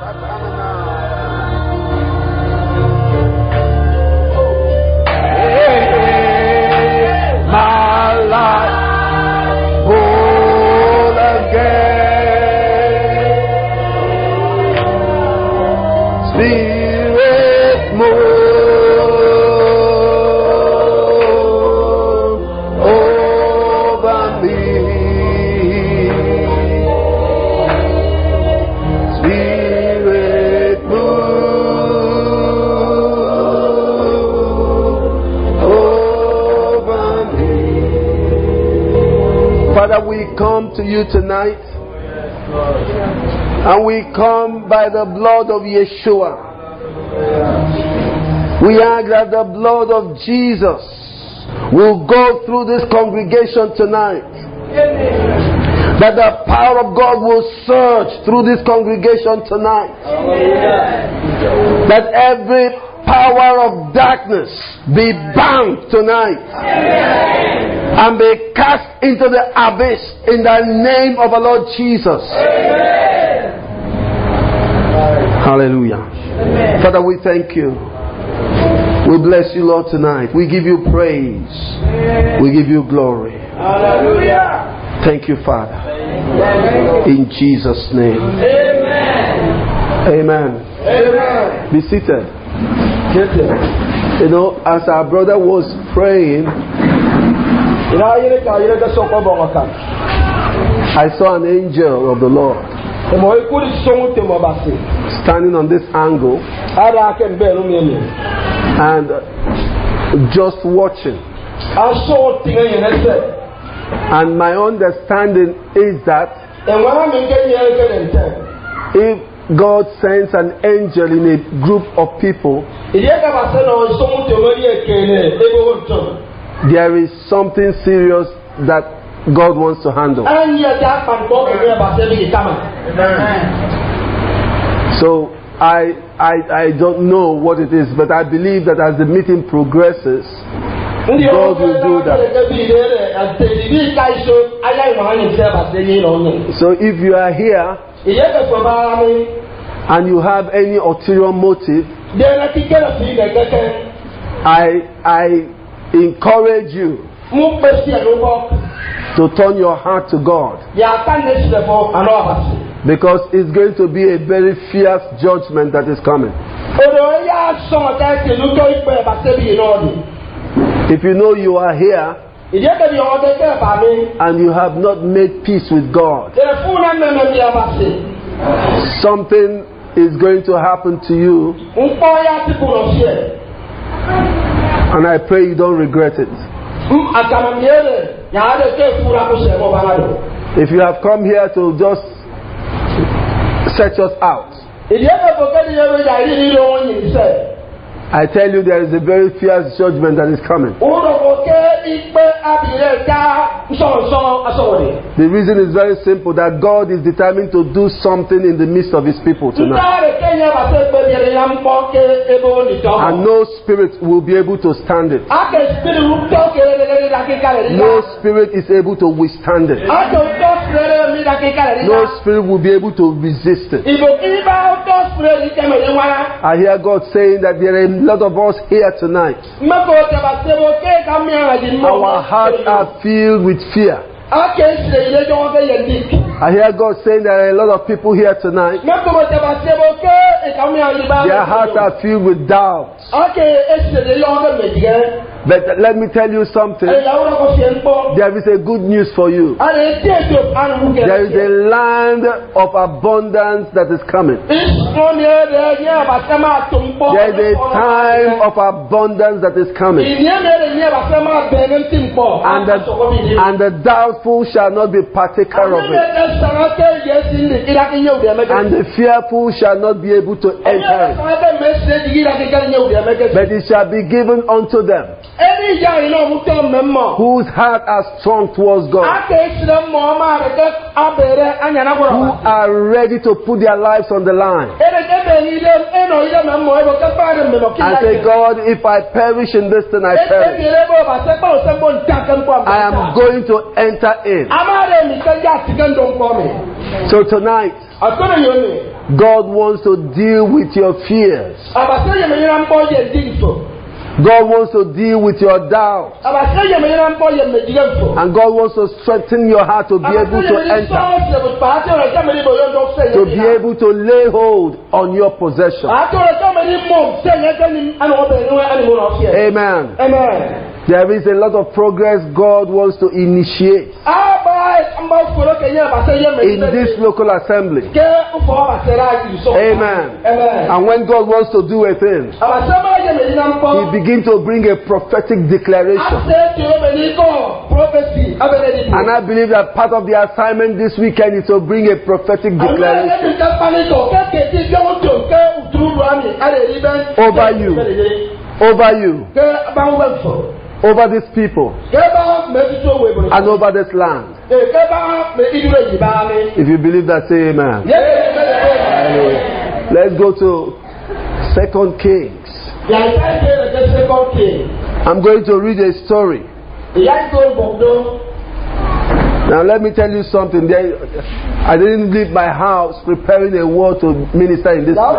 My life whole again. Spirit move over me. Spirit move over me. Father, we come to you tonight, and we come by the blood of Yeshua. We ask that the blood of Jesus will go through this congregation tonight. That the power of God will surge through this congregation tonight. That every power of darkness be bound tonight. And be cast into the abyss in the name of our Lord Jesus. Hallelujah. Father, we thank you. We bless you, Lord, tonight. We give you praise. We give you glory. Hallelujah. Thank you, Father. In Jesus' name. Amen. Amen. Be seated. You know, as our brother was praying, I saw an angel of the Lord standing on this angle and just watching. And my understanding is that if God sends an angel in a group of people, there is something serious that God wants to handle. So I don't know what it is, but I believe that as the meeting progresses, God will do that. So if you are here and you have any ulterior motive, I encourage you to turn your heart to God, because it's going to be a very fierce judgment that is coming. If you know you are here and you have not made peace with God, something is going to happen to you, and I pray you don't regret it. If you have come here to just set us out, I tell you there is a very fierce judgment that is coming. The reason is very simple, that God is determined to do something in the midst of His people tonight. And no spirit will be able to stand it. No spirit is able to withstand it. No spirit will be able to resist it. I hear God saying that there are a lot of us here tonight. Our hearts are filled with fear. I hear God saying there are a lot of people here tonight. Their hearts are filled with doubt. But let me tell you something. There is a good news for you. There is a land of abundance that is coming. There is a time of abundance that is coming. And the doubtful shall not be partaker of it. And the fearful shall not be able to enter it. But it shall be given unto them whose heart are strong towards God, who are ready to put their lives on the line and say, God, if I perish in this, then I perish. I am going to enter in. So tonight, God wants to deal with your fears. Abasɛ yɛ mɛnyina mbɔ yɛ dinfo. God wants to deal with your doubts. Abasɛ yɛ mɛnyina mbɔ yɛ mɛdiganfo. And God wants to strengthen your heart to be able to enter, to be able to lay hold on your possession. Amen. Amen. There is a lot of progress God wants to initiate in this local assembly. Amen. And when God wants to do a thing, He begins to bring a prophetic declaration. And I believe that part of the assignment this weekend is to bring a prophetic declaration over you, over these people, and over this land. If you believe that, say amen. Let's go to 2 Kings. I'm going to read a story. Now let me tell you something. I didn't leave my house preparing a word to minister in this place.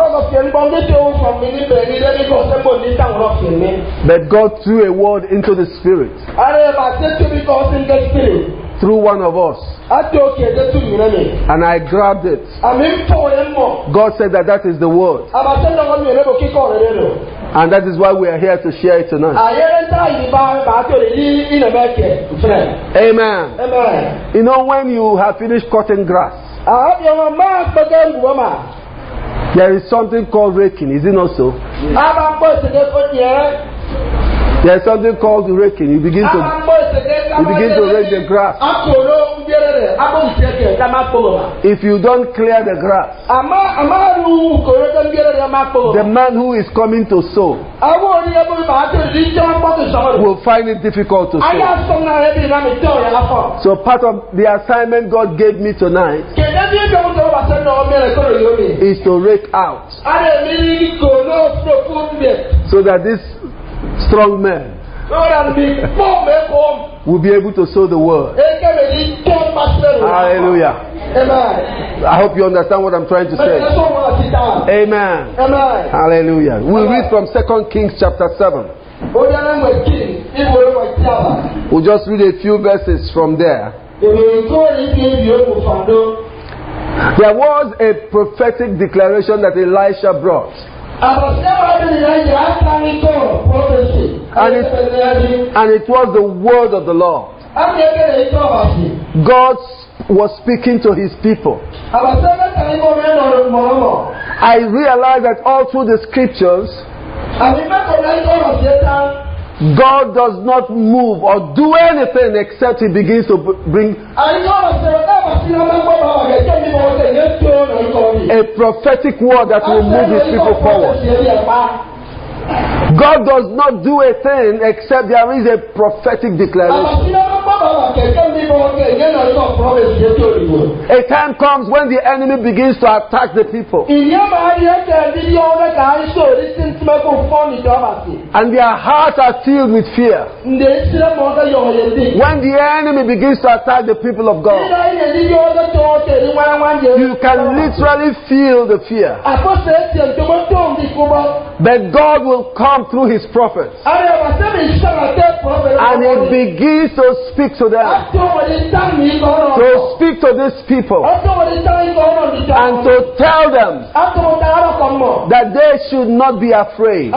But God threw a word into the Spirit through one of us. And I grabbed it. God said that is the word. And that is why we are here to share it tonight. Amen. You know, when you have finished cutting grass, there is something called raking, is it not so? There is something called raking. You begin to rake the grass. If you don't clear the grass, the man who is coming to sow will find it difficult to sow. So part of the assignment God gave me tonight is to rake out, so that this strong men will be able to sow the word. Hallelujah. I hope you understand what I'm trying to say. Amen. Hallelujah. We'll read from 2 Kings chapter 7. We'll just read a few verses from there. There was a prophetic declaration that Elisha brought. And it was the word of the Lord. God was speaking to His people. I realized that all through the scriptures, God does not move or do anything except He begins to bring a prophetic word that will move His people forward. God does not do a thing except there is a prophetic declaration. A time comes when the enemy begins to attack the people, and their hearts are filled with fear. When the enemy begins to attack the people of God, you can literally feel the fear. But God will come through His prophets, and He begins to speak to them, to speak to these people, and to tell them that they should not be afraid.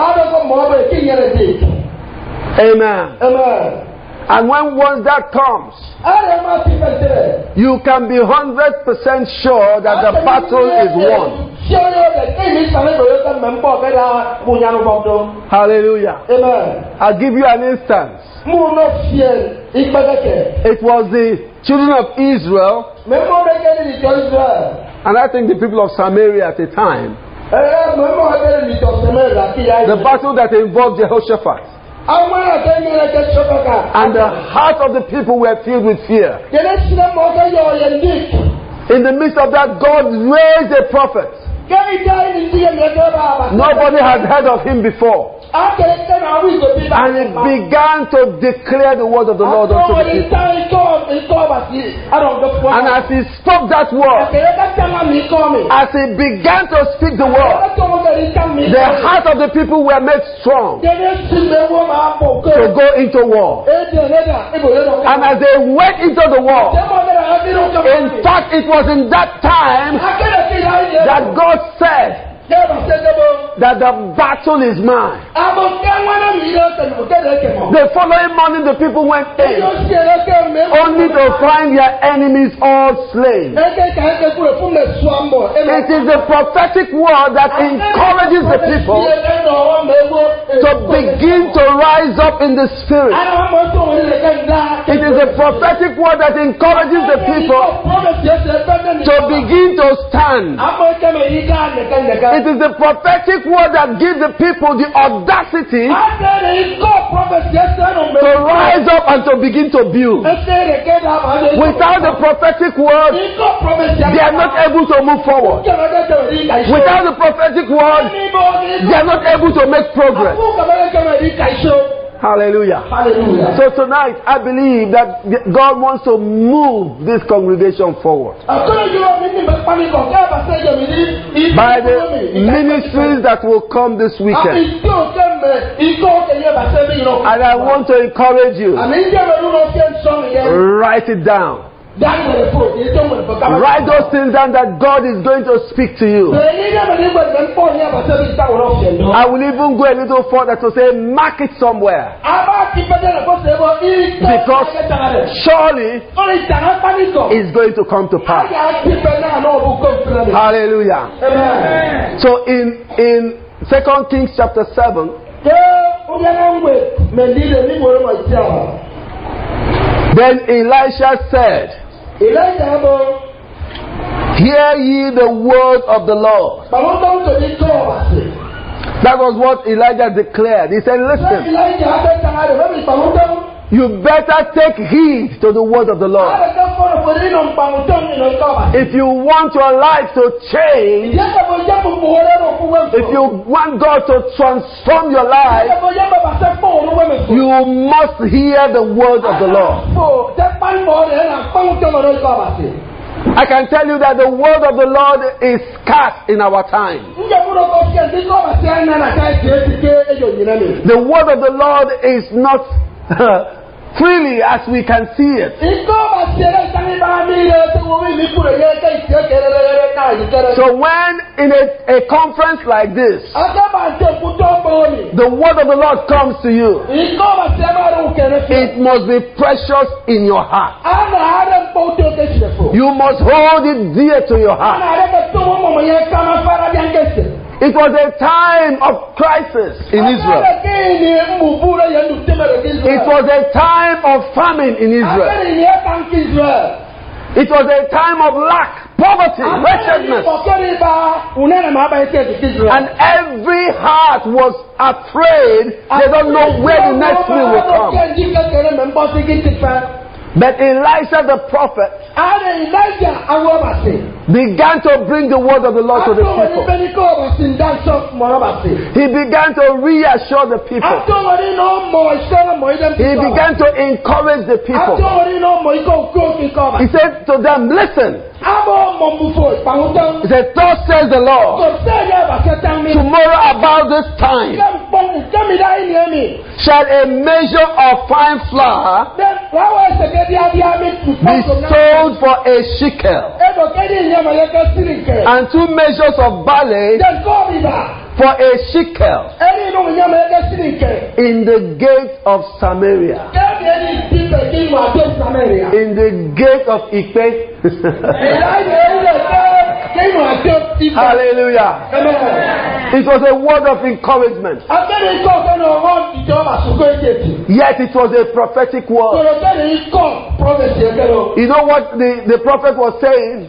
Amen. And once that comes, you can be 100% sure that the battle is won. Hallelujah. I'll give you an instance. It was the children of Israel, and I think the people of Samaria at the time, the battle that involved Jehoshaphat. And the heart of the people were filled with fear. In the midst of that, God raised a prophet. Nobody had heard of him before. And he began to declare the word of the Lord unto the people. And as he spoke that word, as he began to speak the word, the heart of the people were made strong to go into war. And as they went into the war, in fact, it was in that time that God said that the battle is mine. The following morning, the people went in only to find their enemies all slain. It is the prophetic word that encourages the people to begin to rise up in the spirit. It is the prophetic word that encourages the people to begin to stand. It is the prophetic word that gives the people the audacity to rise up and to begin to build. Without the prophetic word, they are not able to move forward. Without the prophetic word, they are not able to make progress. Hallelujah. Hallelujah. So tonight, I believe that God wants to move this congregation forward by the ministries that will come this weekend. And I want to encourage you, write it down. Write those things down that God is going to speak to you. I will even go a little further to say, mark it somewhere. Because surely it's going to come to pass. Hallelujah. Amen. So in 2 Kings chapter 7, then Elisha said, hear ye the word of the Lord. That was what Elijah declared. He said, listen, you better take heed to the word of the Lord. If you want your life to change, if you want God to transform your life, you must hear the word of the Lord. I can tell you that the word of the Lord is scarce in our time. The word of the Lord is not freely as we can see it. So when in a conference like this, the word of the Lord comes to you, it must be precious in your heart. You must hold it dear to your heart. It was a time of crisis in Israel. It was a time of famine in Israel. It was a time of lack, poverty, wretchedness. And every heart was afraid. They don't know where the next meal will come. But Elisha the prophet began to bring the word of the Lord to the people. He began to reassure the people. He began to encourage the people. He said to them, listen. He said, thus says the Lord, tomorrow about this time shall a measure of fine flour be sold for a shekel, and 2 measures of barley for a shekel in the gate of Samaria. In the gate of Ipe. Hallelujah. It was a word of encouragement. Yet it was a prophetic word. You know what the prophet was saying?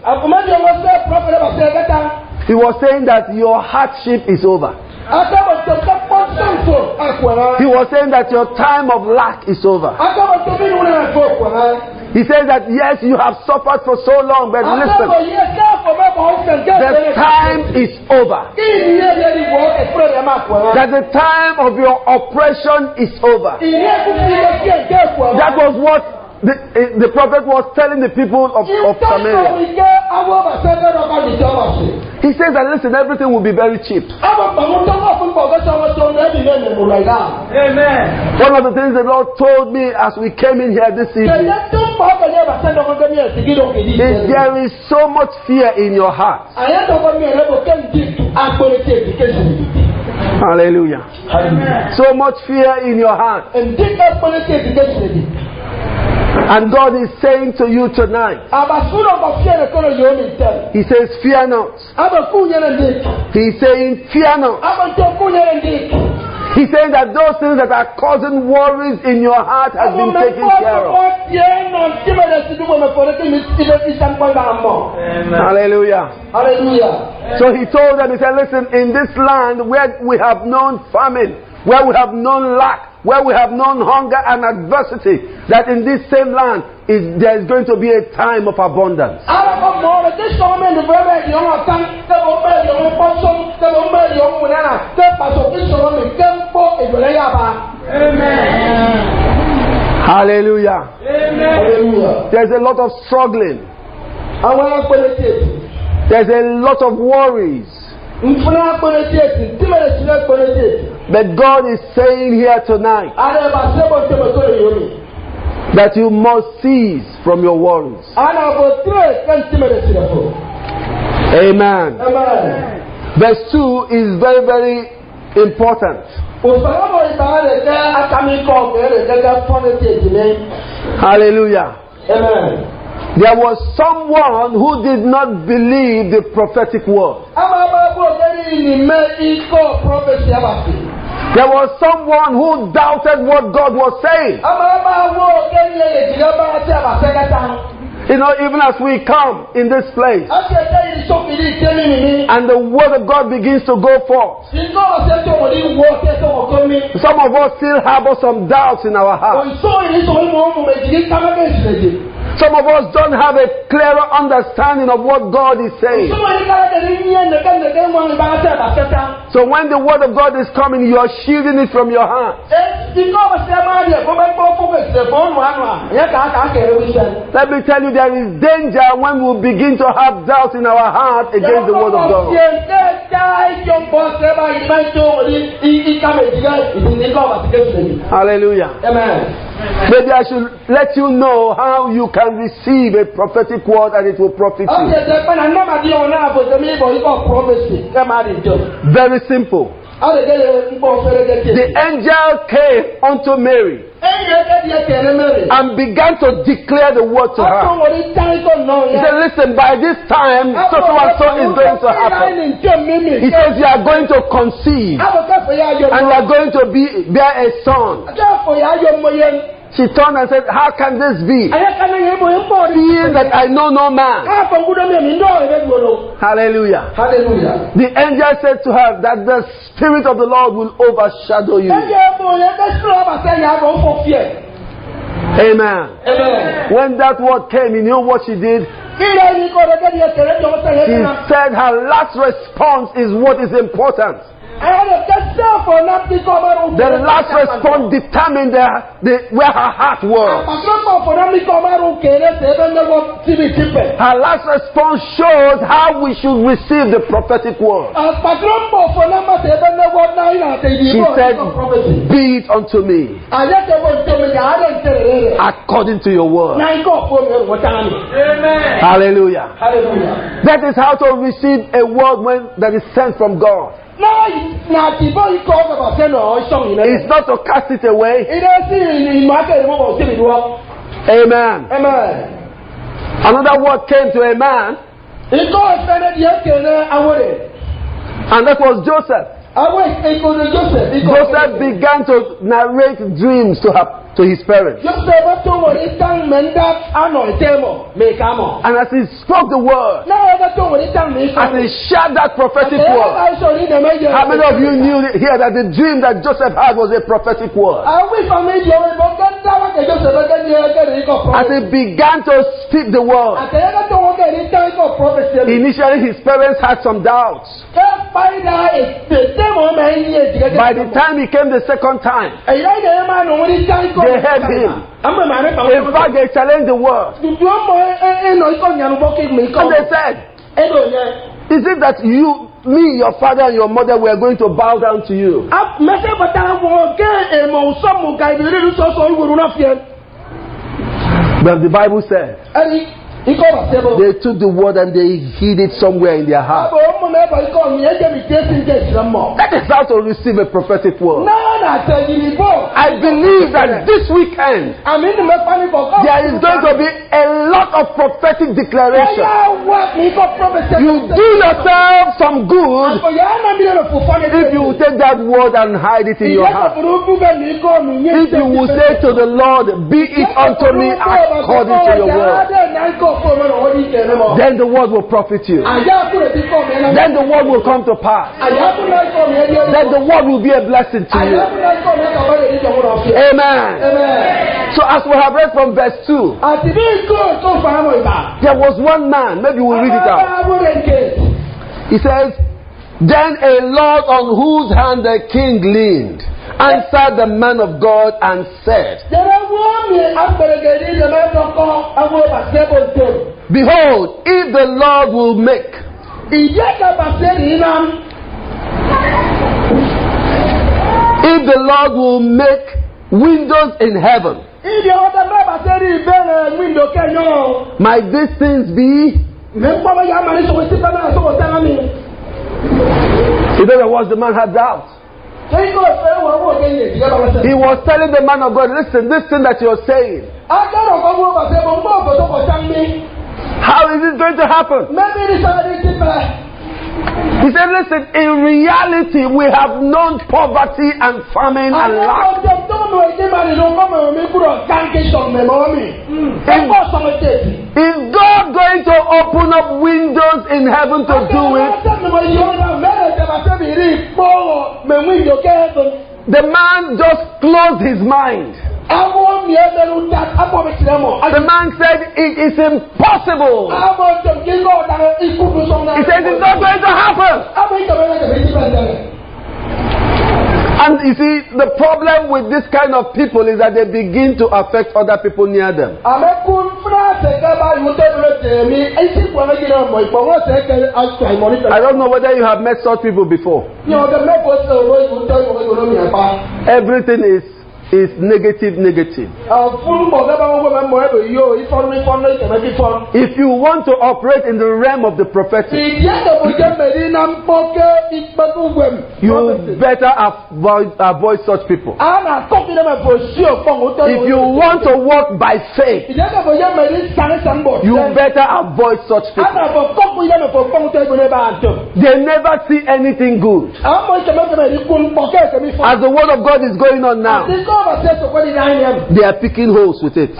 He was saying that your hardship is over. He was saying that your time of lack is over. He He says that yes, you have suffered for so long, but listen, the time is over. That the time of your oppression is over. That was what the prophet was telling the people of Samaria. He says that listen, everything will be very cheap. Amen. One of the things the Lord told me as we came in here this evening is there is so much fear in your heart. Hallelujah. Amen. So much fear in your heart. And God is saying to you tonight, He says, fear not. He's saying, fear not. He's saying that those things that are causing worries in your heart have been taken care of. Hallelujah. So He told them, He said, listen, in this land where we have known famine, where we have known lack, where we have known hunger and adversity, that in this same land there is going to be a time of abundance. Amen. Hallelujah. Amen. There's a lot of struggling. There's a lot of worries. But God is saying here tonight that you must cease from your worries. Amen. Verse 2 is very, very important. Hallelujah. Amen. There was someone who did not believe the prophetic word. There was someone who doubted what God was saying. Even as we come in this place and the word of God begins to go forth, some of us still harbor some doubts in our hearts. Some of us don't have a clearer understanding of what God is saying. So when the word of God is coming, you are shielding it from your heart. Let me tell you, there is danger when we begin to have doubt in our heart against the word of God. Hallelujah. Amen. Maybe I should let you know how you can receive a prophetic word and it will profit you. Very simple. The angel came unto Mary and began to declare the word to her. He said, listen, by this time, so and so is going to happen. He says, you are going to conceive and you are going to bear a son. She turned and said, how can this be? Seeing that I know no man. Hallelujah. Hallelujah. The angel said to her that the Spirit of the Lord will overshadow you. Amen. Amen. When that word came, you know what she did? She said her last response is what is important. The last response determined where her heart was. Her last response shows how we should receive the prophetic word. She said, be it unto me according to your word. Amen. Hallelujah. Hallelujah. That is how to receive a word that is sent from God. It's not to cast it away. Amen. Amen. Another word came to a man, and that was Joseph. Joseph began to narrate dreams to to his parents. Yóò ṣe bá tó wọ̀ ní tán mẹ́ńdá àná ìtẹ́mọ̀ mẹ́ka mọ̀. And as he spoke the word, Náà wọ́n bá tó wọ̀ ní tán mẹ́ka. as he shared that prophetic word, how many of you knew here that the dream that Joseph had was a prophetic word? As he began to speak the word, initially his parents had some doubts. By the time he came the second time, they heard him. In fact, they challenged the word. And they said, is it that you, me, your father and your mother were going to bow down to you? But the Bible said, they took the word and they hid it somewhere in their heart. That is how to receive a prophetic word. I believe that this weekend there is going to be a lot of prophetic declaration. You do yourself some good if you will take that word and hide it in your heart. If you will say to the Lord, be it unto me according to your word, then the word will profit you. Then the word will come to pass. Then the word will be a blessing to you. Amen. So as we have read from verse 2, there was one man, maybe we'll read it out. He says, then a Lord on whose hand the king leaned answered the man of God and said, behold, if the Lord will make windows in heaven, might these things be? In other words, the man had doubt. He was telling the man of God, listen, this thing that you're saying, how is it going to happen? He said, listen, in reality, we have known poverty and famine and lack. Is God going to open up windows in heaven to do it? The man just closed his mind. The man said, it is impossible. He said, it's not going to happen. And you see, the problem with this kind of people is that they begin to affect other people near them. I don't know whether you have met such people before. Everything is negative. If you want to operate in the realm of the prophetic, you better avoid such people. If you want to walk by faith, you better avoid such people. They never see anything good. As the word of God is going on now, they are picking holes with it.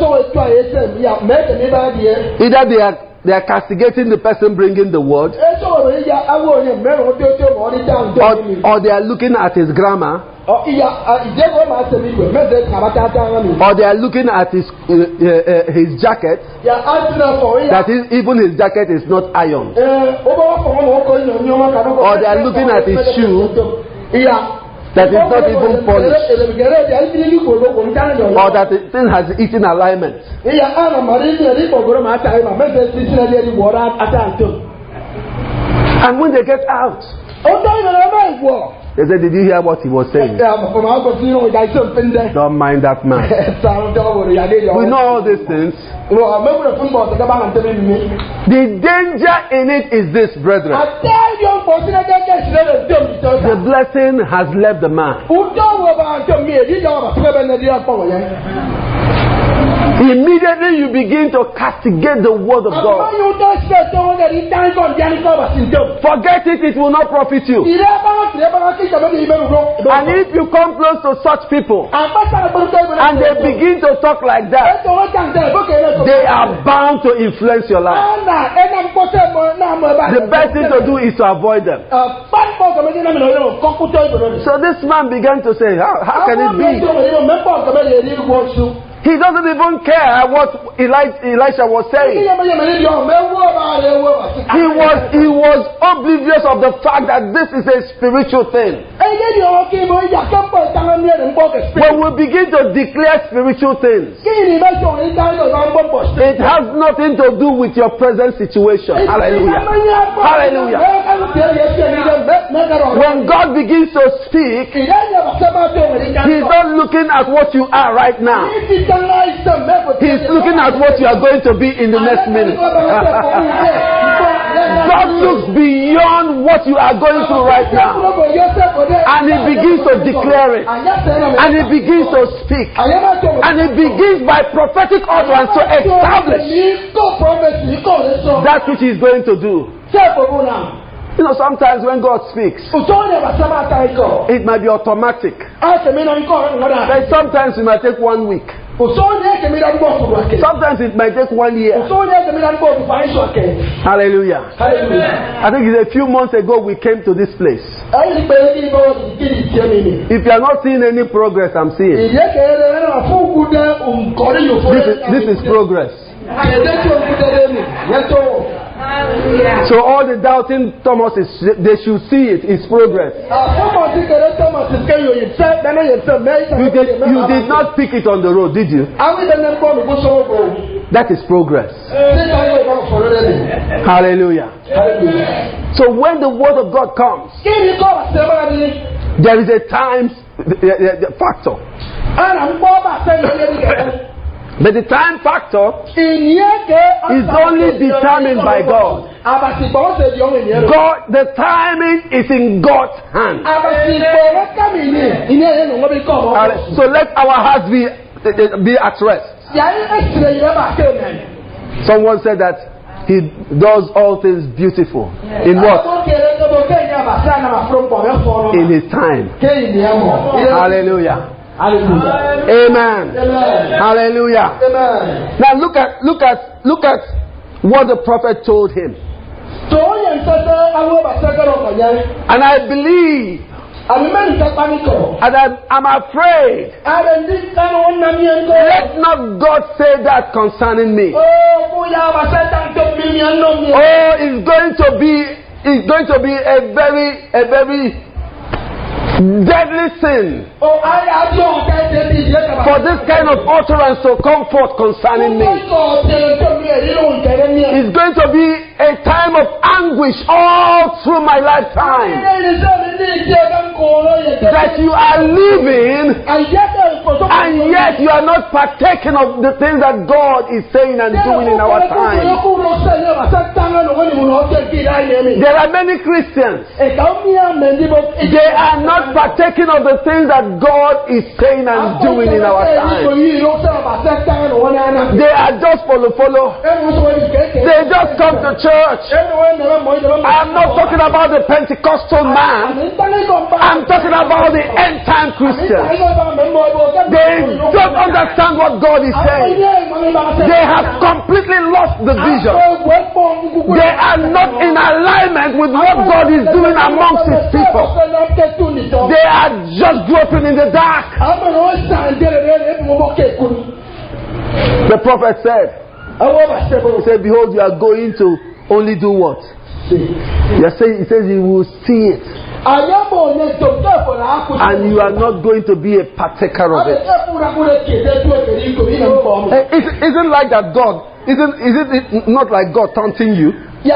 Either they are castigating the person bringing the word, or they are looking at his grammar, or they are looking at his jacket. That is, even his jacket is not ironed. Or they are looking at his shoe that is not even polished, or that the thing has eaten alignment. And when they get out, they said, did you hear what he was saying? Don't mind that man. We know all these things. The danger in it is this, brethren. The blessing has left the man. Immediately you begin to castigate the word of God. Forget it, it will not profit you. And if you come close to such people and they begin to talk like that, they are bound to influence your life. The best thing to do is to avoid them. So this man began to say, how can it be? He doesn't even care what Elisha was saying. He was oblivious of the fact that this is a spiritual thing. When we begin to declare spiritual things, it has nothing to do with your present situation. Hallelujah. Hallelujah. When God begins to speak, He's not looking at what you are right now. He's looking at what you are going to be in the next minute. God looks beyond what you are going through right now. And He begins to declare it. And He begins to speak. And He begins by prophetic utterance to establish that which He's going to do. You know, sometimes when God speaks, it might be automatic. But sometimes it might take 1 week. Sometimes it might take 1 year. Hallelujah. I think it's a few months ago we came to this place. If you are not seeing any progress, I'm seeing. This is progress. So all the doubting Thomases, they should see it. It's progress. You did not pick it on the road, did you? That is progress. Hallelujah. So when the word of God comes, there is a time factor. But the time factor is only determined by God. The timing is in God's hand. So let our hearts be at rest. Someone said that He does all things beautiful. In what? In His time. Hallelujah. Hallelujah. Amen. Amen. Hallelujah. Amen. Now look at what the prophet told him. And I believe, and I'm afraid, let not God say that concerning me. Oh, it's going to be a very deadly sin for this kind of utterance to come forth concerning me. It's going to be a time of anguish all through my lifetime. That you are living and yet you are not partaking of the things that God is saying and doing in our time. There are many Christians. They are not partaking of the things that God is saying and doing in our time. They are just follow. They just come to church. I am not talking about the Pentecostal man. I'm talking about the end time Christians. They don't understand what God is saying. They have completely lost the vision. They are not in alignment with what God is doing amongst His people. They are just groping in the dark. The prophet said, he said, behold, you are going to only do what? He says you will see it. And you are not going to be a partaker of it. Isn't like that God, isn't it not like God taunting you?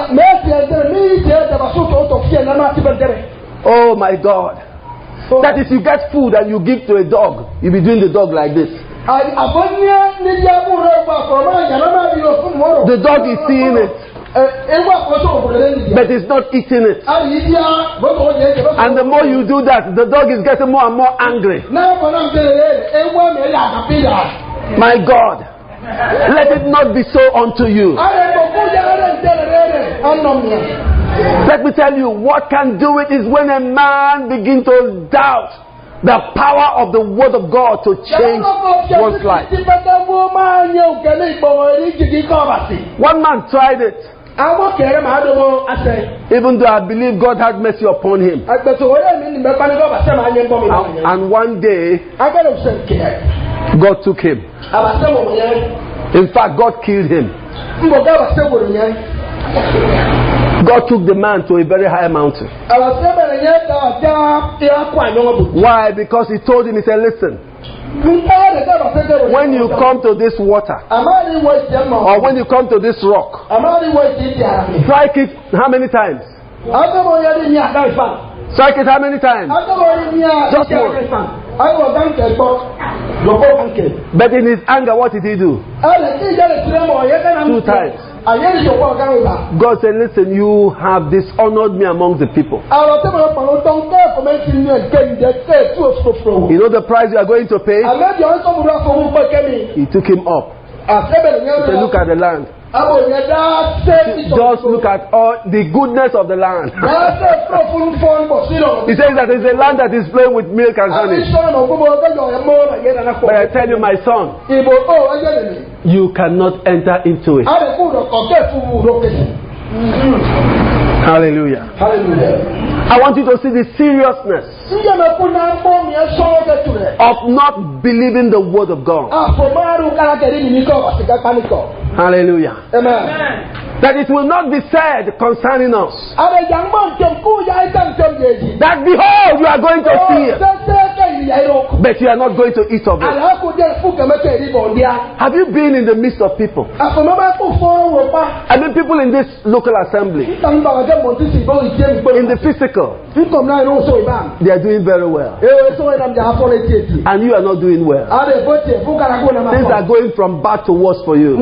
Oh my God. That is, you get food and you give to a dog. You be doing the dog like this. The dog is seeing it, but it's not eating it. And the more you do that, the dog is getting more and more angry. My God. Let it not be so unto you. Let me tell you, what can do it is when a man begins to doubt the power of the word of God to change one's life. One man tried it. Even though I believe God had mercy upon him. And one day, God took him. In fact, God killed him. God took the man to a very high mountain. Why? Because he told him, he said, listen, when you come to this water, or when you come to this rock, strike it how many times? Strike it how many times? Just once. But in his anger, what did he do? 2 times. God said, listen, you have dishonored me among the people. You know the price you are going to pay? He took him up. He said, look at the land. Just look at all the goodness of the land. He says that it's a land that is flowing with milk and honey. But I tell you, my son, you cannot enter into it. Hallelujah. I want you to see the seriousness of not believing the word of God. Hallelujah. Amen. That it will not be said concerning us that behold, you are going to see it, but you are not going to eat of it. Have you been in the midst of people? I mean, people in this local assembly, in the physical, they are doing very well, and you are not doing well. Things are going from bad to worse for you.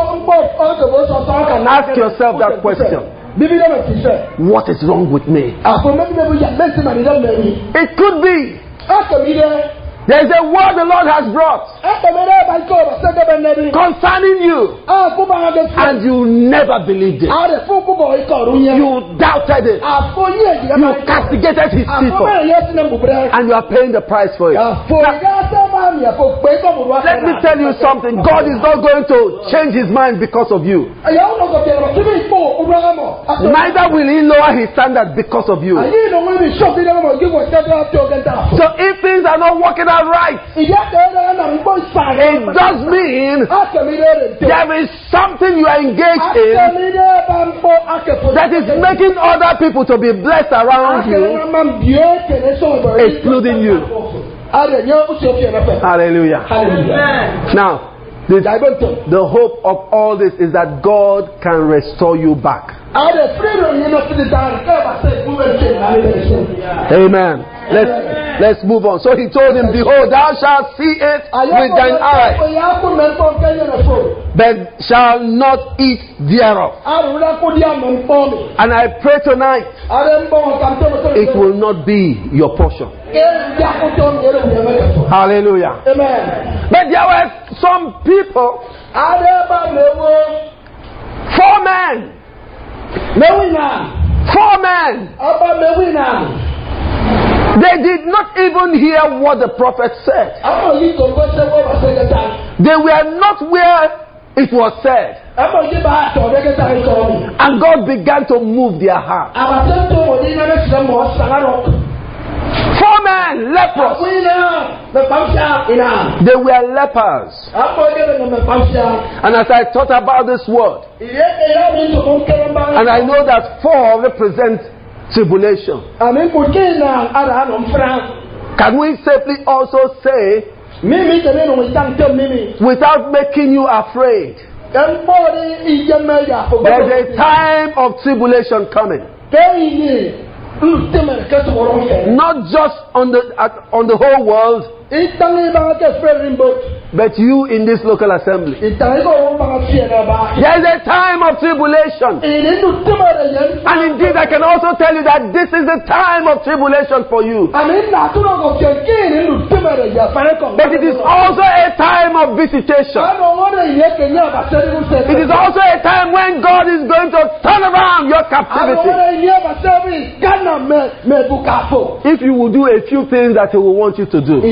Ask yourself that question. What is wrong with me? It could be there is a word the Lord has brought concerning you, and you never believed it. You doubted it. You castigated his people, and you are paying the price for it. Now, let me tell you something. God is not going to change his mind because of you. Neither will he lower his standard because of you. So if things are not working out right, it does mean there is something you are engaged in that is making other people to be blessed around you, including you. Hallelujah. Now, the hope of all this is that God can restore you back. Amen. Let's move on. So he told him, behold, thou shalt see it with thine eye, but shall not eat thereof. And I pray tonight, it will not be your portion. Hallelujah. But there were some people, 4 men. 4 men. They did not even hear what the prophet said. They were not where it was said. And God began to move their heart. 4 men, lepers. They were lepers. And as I thought about this word, and I know that 4 represent tribulation, can we safely also say, without making you afraid, there's a time of tribulation coming? Not just on the whole world, But you in this local assembly. There is a time of tribulation. And indeed, I can also tell you that this is the time of tribulation for you. But it is also a time of visitation. It is also a time when God is going to turn around your captivity. If you will do a few things that He will want you to do.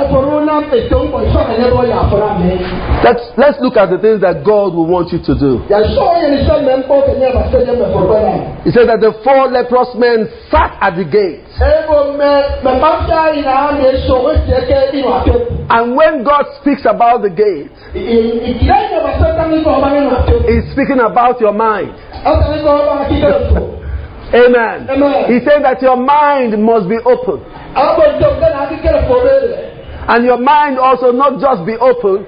Let's look at the things that God will want you to do. He said that the 4 leprous men sat at the gate. And when God speaks about the gate, He's speaking about your mind. Amen. He said that your mind must be open. And your mind also not just be open,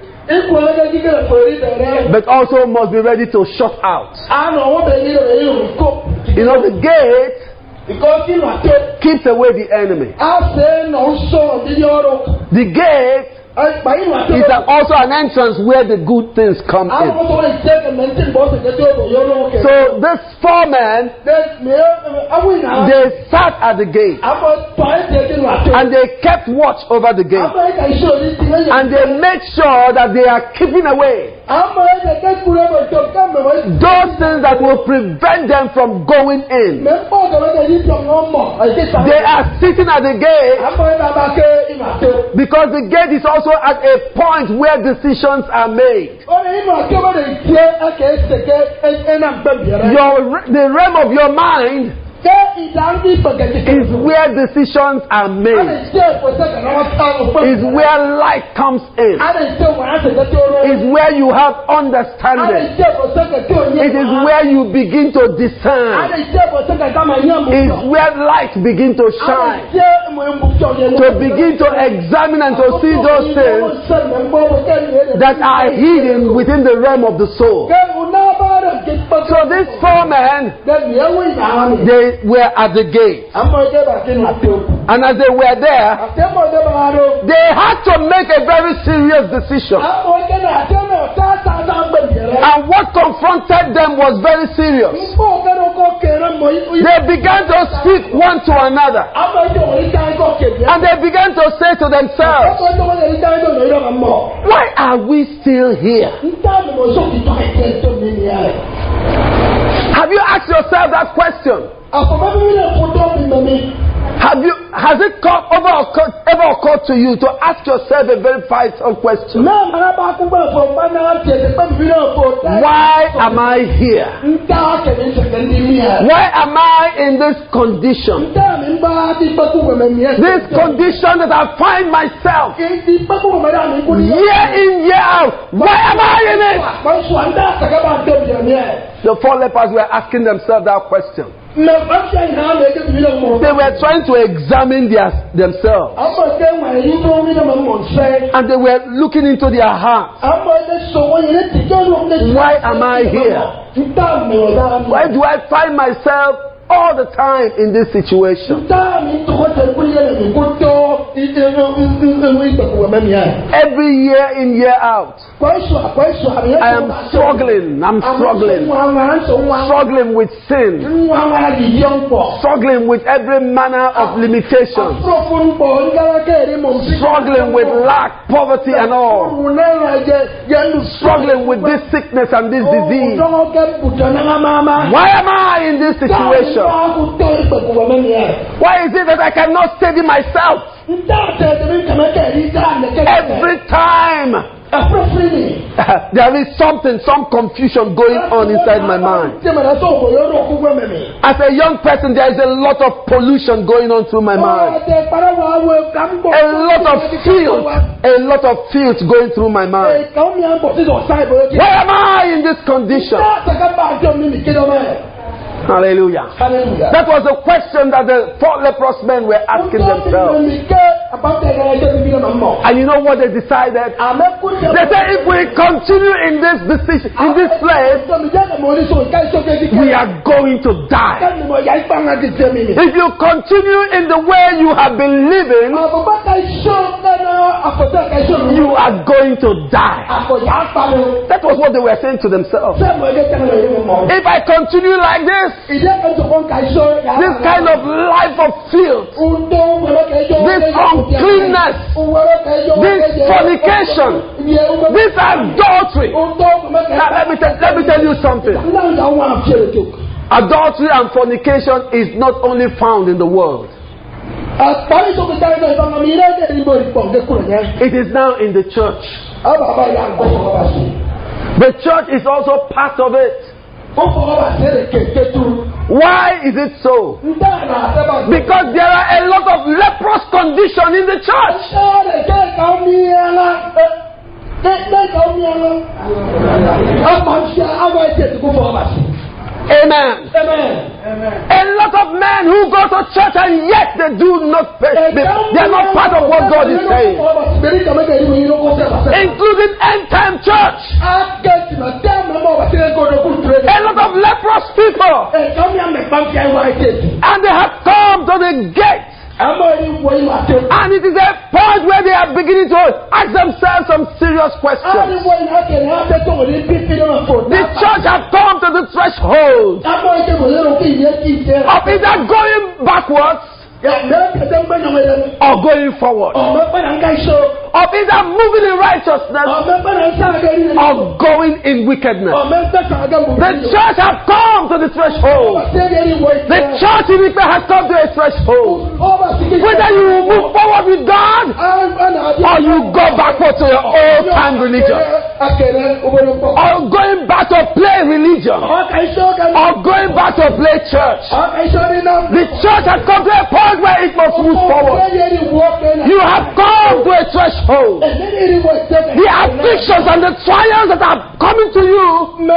but also must be ready to shut out. You know, the gate keeps away the enemy. The gate is also an entrance where the good things come in. So this 4 men, they sat at the gate and they kept watch over the gate, and they made sure that they are keeping away those things that will prevent them from going in. They are sitting at the gate because the gate is also at a point where decisions are made. The realm of your mind is where decisions are made. Is where light comes in. Is where you have understanding. It is where you begin to discern. Is where light begins to shine. To begin to examine and to see those things that are hidden within the realm of the soul. So these 4 men, they were at the gate. And as they were there, they had to make a very serious decision. And what confronted them was very serious. They began to speak one to another. And they began to say to themselves, why are we still here? Have you asked yourself that question? Has it ever occurred to you to ask yourself a very vital question? Why am I here? Why am I in this condition? This condition that I find myself year in, year out. Why am I in it? The 4 lepers were asking themselves that question. They were trying to examine themselves. And they were looking into their hearts. Why am I here? Why do I find myself all the time in this situation? Every year in, year out, I am struggling. Struggling with sin. Struggling with every manner of limitation. Struggling with lack, poverty and all. Struggling with this sickness and this disease. Why am I in this situation? Why is it that I cannot steady myself? Every time there is some confusion going on inside my mind. As a young person, there is a lot of pollution going on through my mind. A lot of fields going through my mind. Why am I in this condition? Hallelujah. That was a question that the 4 leprous men were asking themselves. And you know what they decided? They said, if we continue in this decision, in this place, we are going to die. If you continue in the way you have been living, You are going to die. That was what they were saying to themselves. If I continue like this kind of life of filth, this uncleanness, this fornication, this adultery. Now, let me tell you something. Adultery and fornication is not only found in the world. It is now in the church. The church is also part of it. Why is it so? Because there are a lot of leprous condition in the church. Amen. A lot of men who go to church and yet they do not pay. They are not part of what God is saying. Including end time church. A lot of leprous people. And they have come to the gate. And it is a point where they are beginning to ask themselves some serious questions. The church has come to the threshold of either going backwards or going forward, of either moving in righteousness or going in wickedness. The church has come to the threshold. The church in Ipe has come to a threshold. Whether you will move forward with God or you go backward to your old time religion, or going back to play religion, or going back to play church. The church has come to a point where it must move forward. You have come to a threshold. The afflictions and the trials that are coming to you,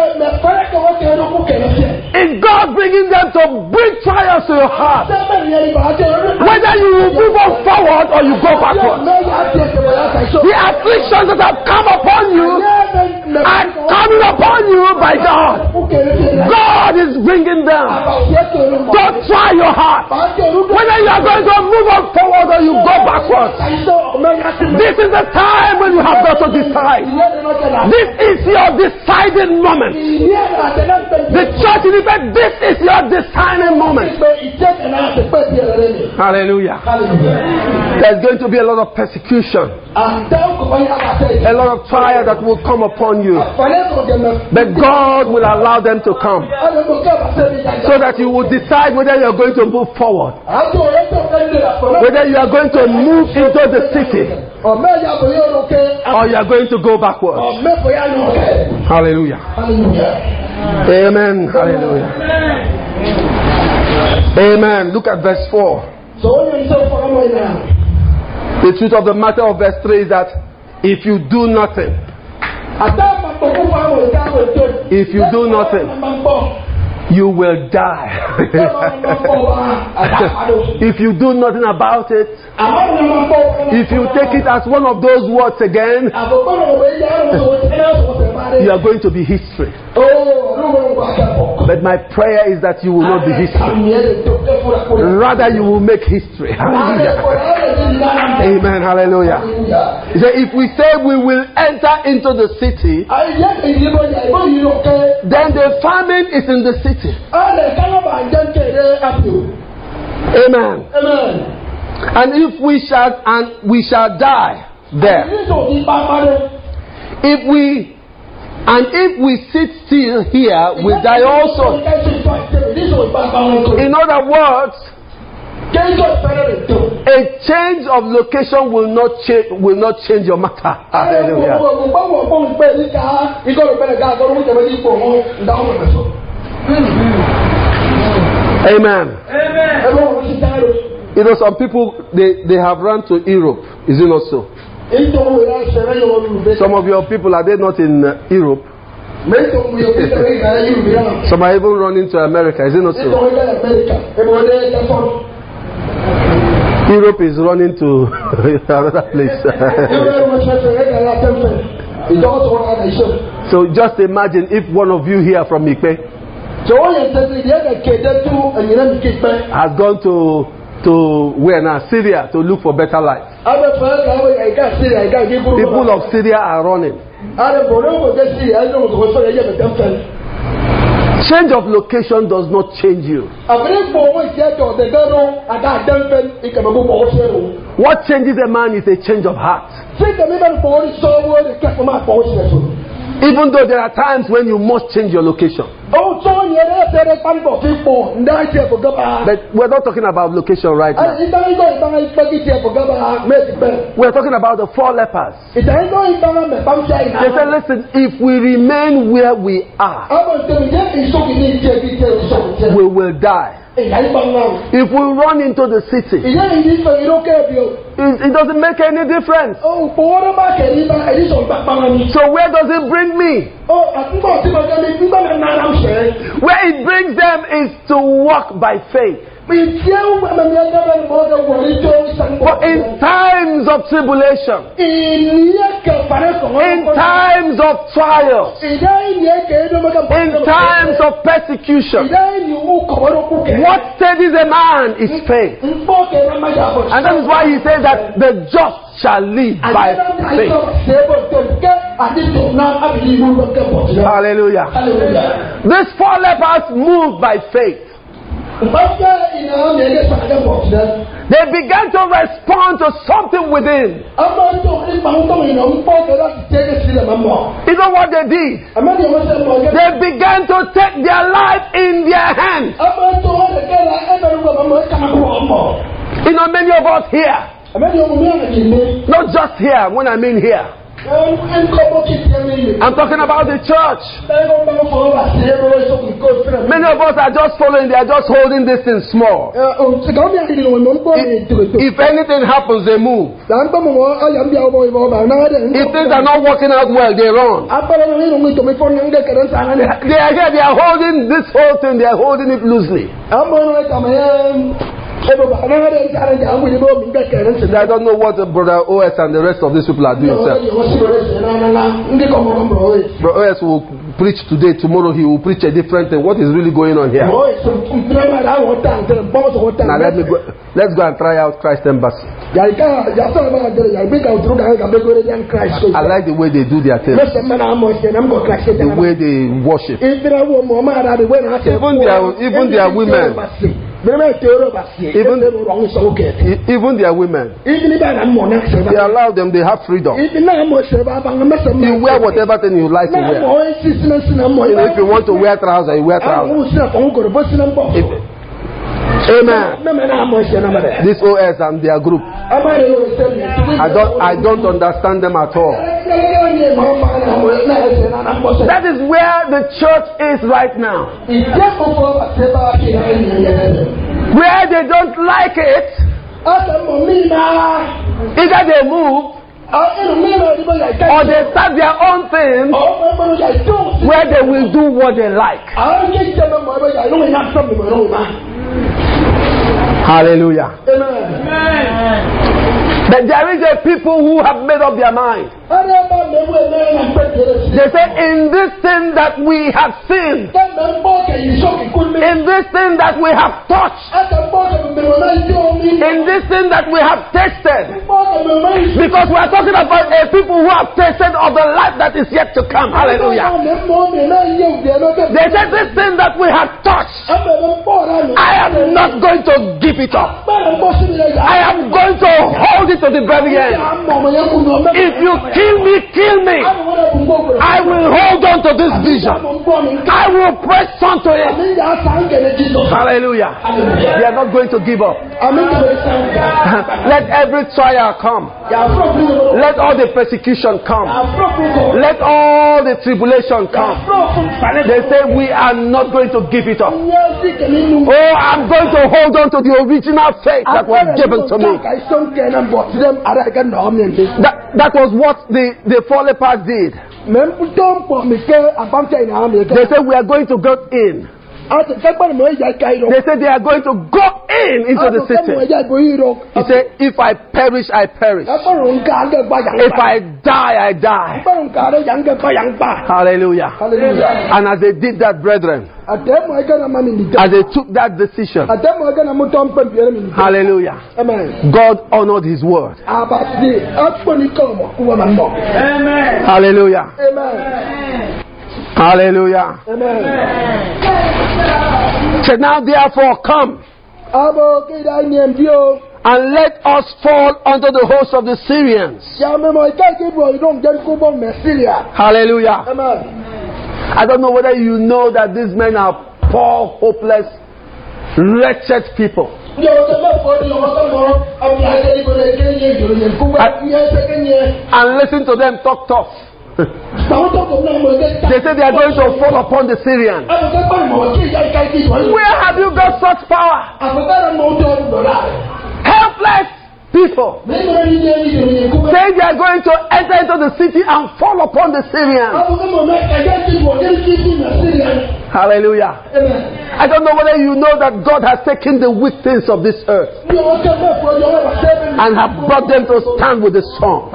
is God bringing them to bring trials to your heart. Whether you will move on forward or you go backward. The afflictions that have come upon you are coming upon you by God. God is bringing them. Don't try your heart. Whether you are going to move on forward or you go backwards. This is the time when you have got to decide. This is your deciding moment. The church in Ipe, this is your deciding moment. Hallelujah. There's going to be a lot of persecution. A lot of trial that will come upon you. But God will allow them to come. So that you will decide whether you are going to move forward. Whether you are going to move into the city. Or you are going to go backwards. Hallelujah. Amen. Hallelujah. Amen. Look at verse 4. The truth of the matter of verse 3 is that if you do nothing, you will die. If you do nothing about it, if you take it as one of those words again, you are going to be history. But my prayer is that you will not be history. Rather, you will make history. Hallelujah. Amen. Hallelujah. He said, if we say we will enter into the city, then the famine is in the city. Amen. And if we shall die there. If we sit still here, we die also. In other words, a change of location will not change your matter. Hallelujah. Amen. You know, some people they have run to Europe. Is it not so? Some of your people, are they not in Europe? Some are even running to America. Is it not so? Europe is running to another place. So just imagine if one of you here from Ipe has gone to to where now? Syria, to look for better life. People of Syria are running. Change of location does not change you. What changes a man is a change of heart. Even though there are times when you must change your location. But we're not talking about location right now. We're talking about the 4 lepers. They said, listen, if we remain where we are, we will die. If we run into the city, it doesn't make any difference. So where does it bring me? Where it brings them is to walk by faith. But in times of tribulation, in times of trials, in times of persecution, what steadies a man is faith. And that is why he says that the just shall live by faith. Hallelujah. These 4 lepers moved by faith. They began to respond to something within. You know what they did? They began to take their life in their hands. You know, many of us here, not just here, when I mean here, I'm talking about the church. Many of us are just following, they are just holding this thing small. If anything happens, they move. If things are not working out well, they run. They are here, they are holding this whole thing, they are holding it loosely. I don't know what Brother OS and the rest of these people are doing. Brother OS will preach today, tomorrow he will preach a different thing. What is really going on here? Now let's go and try out Christ Embassy. I like the way they do their thing. The way they worship. Even their women. Even their women, they allow them, they have freedom. You wear whatever thing you like to wear. If you want to wear trousers, you wear trousers. Amen. This OS and their group, I don't understand them at all. That is where the church is right now. Where they don't like it, either they move or they start their own thing where they will do what they like. Hallelujah. Amen. But there is a people who have made up their mind. They say, in this thing that we have seen, in this thing that we have touched, in this thing that we have tasted, because we are talking about a people who have tasted of the life that is yet to come. Hallelujah. They said, this thing that we have touched, I am not going to give it up. I am going to hold it to the very end. If you kill me, kill me. I will hold on to this vision. I will press on to it. Hallelujah. They are not going to give up. Let every trial come. Let all the persecution come. Let all the tribulation come. They say we are not going to give it up. Oh, I'm going to hold on to the original faith that was given to me. That was what the 4 lepers did. They said we are going to go in. They said they are going to go into the city. He said, if I perish, I perish. If I die, I die. Hallelujah. And as they did that, brethren, as they took that decision, hallelujah, God honored his word. Hallelujah. Hallelujah. So now therefore come and let us fall under the host of the Syrians. Hallelujah. I don't know whether you know that these men are poor, hopeless, wretched people. And listen to them talk tough. They say they are going to fall upon the Syrians. Where have you got such power? Helpless people say they are going to enter into the city and fall upon the Syrians. Hallelujah. I don't know whether you know that God has taken the weak things of this earth and have brought them to stand with the strong.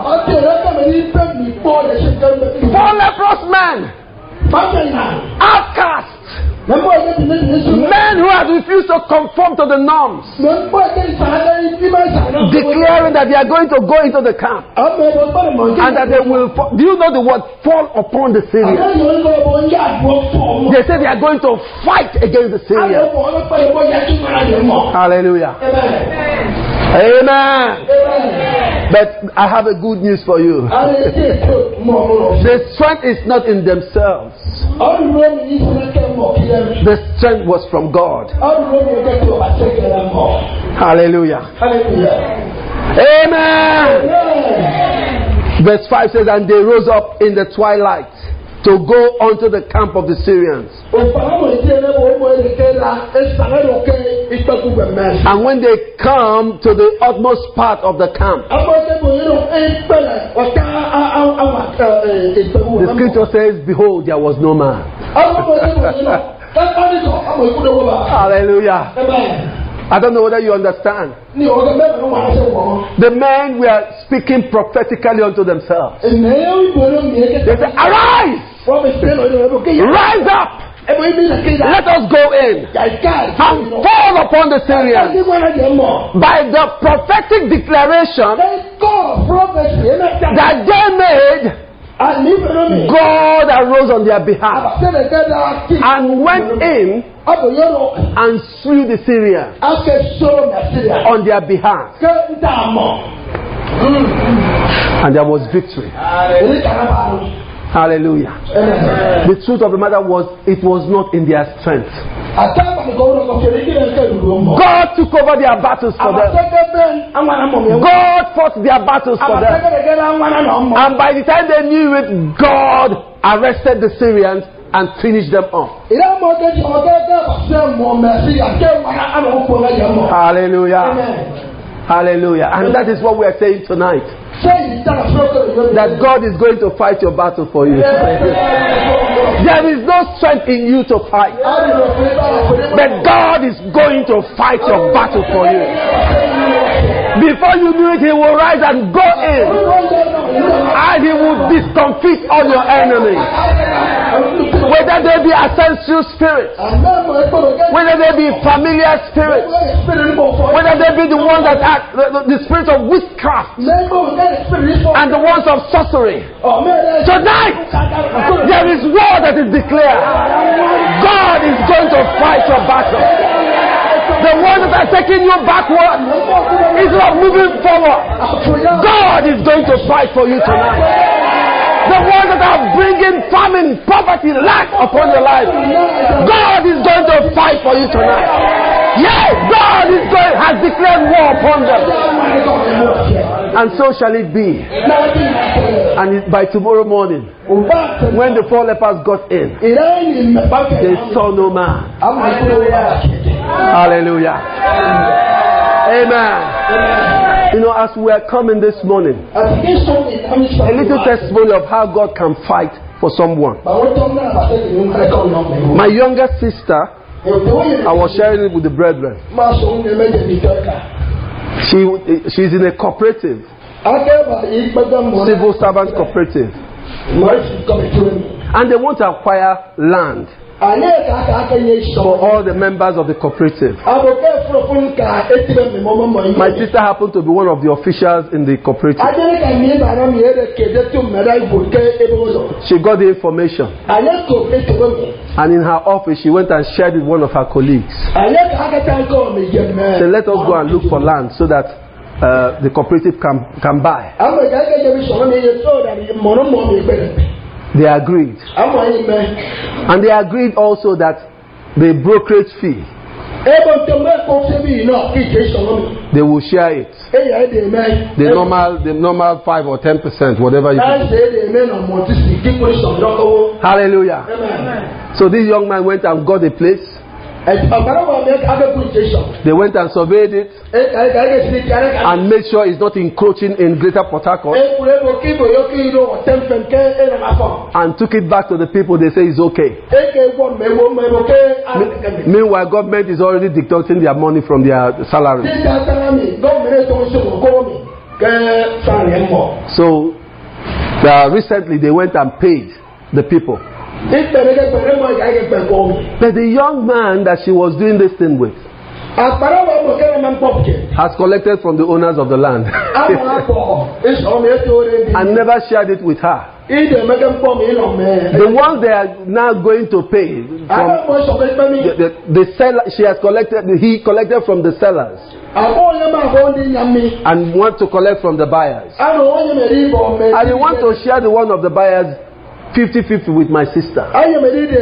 4 leprous men, outcasts, men who have refused to conform to the norms, declaring that they are going to go into the camp and that they will do you know the word fall upon the Syrians? They say they are going to fight against the Syrians. Hallelujah. Amen. But I have a good news for you. The strength is not in themselves. The strength was from God. Hallelujah. Amen. Verse 5 says, and they rose up in the twilight to go unto the camp of the Syrians. And when they come to the utmost part of the camp, the scripture says, behold, there was no man. Hallelujah. I don't know whether you understand. The men were speaking prophetically unto themselves. They said, arise! Rise up! Let us go in and fall upon the Syrians. By the prophetic declaration that they made, God arose on their behalf and went in and slew the Syrians on their behalf. And there was victory. Hallelujah. The truth of the matter was, it was not in their strength. God took over their battles for them. God fought their battles for them. And by the time they knew it, God arrested the Syrians and finished them off. Hallelujah. Hallelujah. And that is what we are saying tonight. That God is going to fight your battle for you. There is no strength in you to fight. But God is going to fight your battle for you. Before you do it, He will rise and go in. And He will discomfit all your enemies. Whether they be ancestral spirits, whether they be familiar spirits, whether they be the ones that act, the spirit of witchcraft and the ones of sorcery. Tonight, there is war that is declared. God is going to fight your battle. The ones that are taking you backward is not moving forward. God is going to fight for you tonight. The ones that are bringing famine, poverty, lack upon your life, God is going to fight for you tonight. Yes, God has declared war upon them. And so shall it be. And by tomorrow morning, when the 4 lepers got in, they saw no man. Hallelujah. Amen. You know, as we are coming this morning, a little testimony of how God can fight for someone. My younger sister I was sharing it with the brethren. She's in a cooperative, civil servants cooperative, and they want to acquire land for all the members of the cooperative. My sister happened to be one of the officials in the cooperative. She got the information, and in her office she went and shared with one of her colleagues. So let us go and look for land so that the cooperative can buy. They agreed. And they agreed also that the brokerage fee, they will share it. The normal 5 or 10%, whatever you can. Hallelujah. So this young man went and got a place. They went and surveyed it and made sure it's not encroaching in Greater Port Harcourt, and took it back to the people. They say it's okay. Meanwhile, government is already deducting their money from their salary. So recently they went and paid the people. But the young man that she was doing this thing with has collected from the owners of the land and never shared it with her. The ones they are now going to pay from the seller, he collected from the sellers and want to collect from the buyers, and he want to share the one of the buyers 50-50 with my sister. My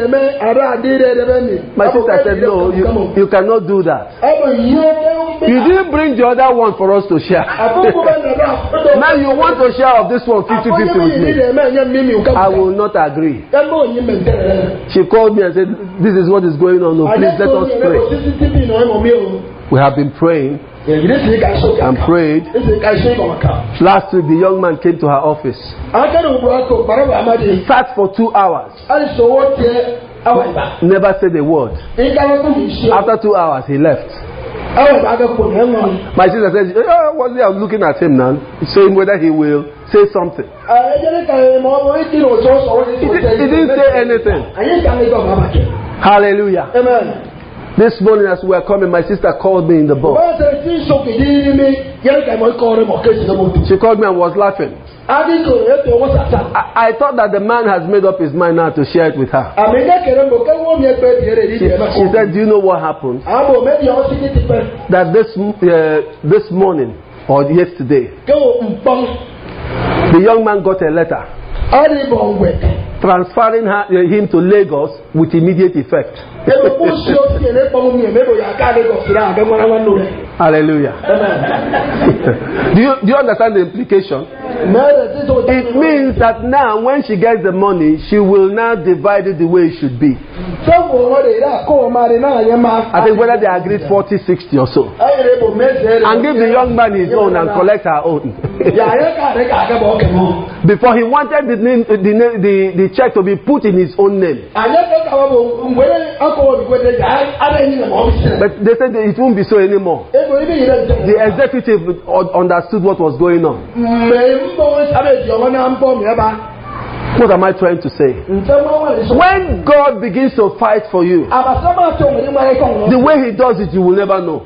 sister said, no, you cannot do that. You didn't bring the other one for us to share. Now you want to share of this one 50-50 with me. I will not agree. She called me and said, this is what is going on. No, please let us pray. We have been praying and prayed. Last week the young man came to her office. He sat for 2 hours. Never said a word. After 2 hours he left. My sister said, what's he looking at him now, saying whether he will say something. He didn't say anything. Hallelujah. Amen. This morning as we were coming, my sister called me in the bus. She called me and was laughing. I thought that the man has made up his mind now to share it with her. She said, do you know what happened? That this morning or yesterday, the young man got a letter transferring him to Lagos with immediate effect. Hallelujah. Do you understand the implication? It means that now when she gets the money, she will now divide it the way it should be. I think whether they agreed 40-60 or so, and give the young man his own and collect her own. Before he wanted the check to be put in his own name. But they said that it won't be so anymore. The executive understood what was going on. What am I trying to say? When God begins to fight for you, the way he does it, you will never know.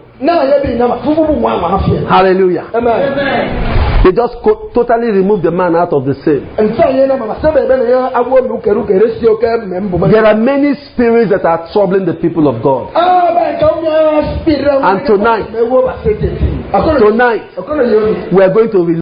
Hallelujah. Amen. They just totally remove the man out of the sin. There are many spirits that are troubling the people of God. And tonight we are going to